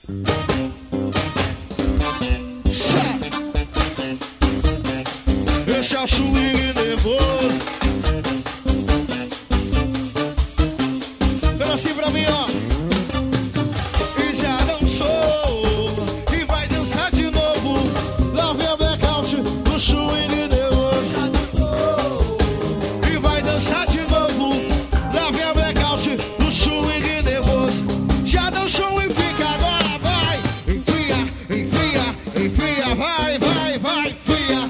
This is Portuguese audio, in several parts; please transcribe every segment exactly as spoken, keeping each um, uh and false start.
Esse é o swing nervoso. Pela assim pra mim, ó. E já dançou e vai dançar de novo. Lá vem o blackout do swing nervoso. Já dançou e vai dançar de novo. Lá vem o blackout do swing nervoso. Já dançou e fica agora, vai. Enfia, enfia, enfia, vai, vai, vai, enfia.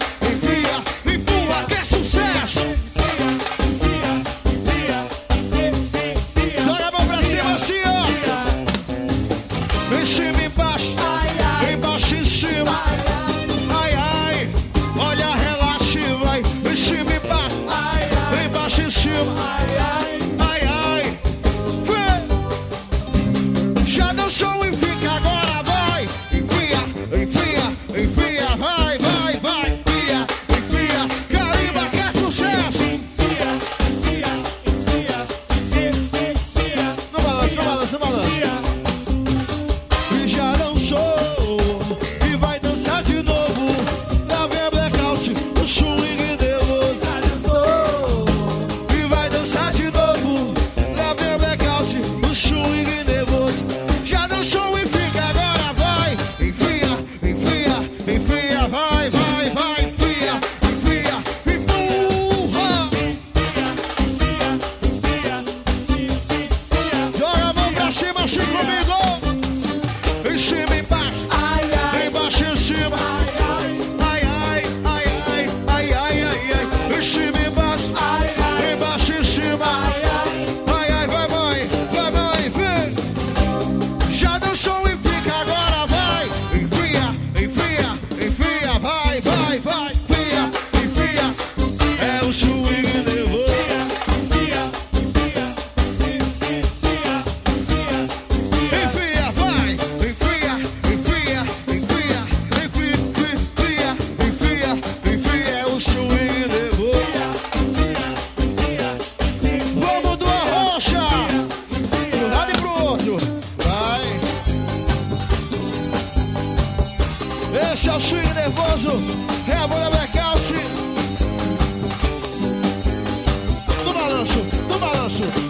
Esse é o swing nervoso, é a banda blackout. No balanço, no balanço.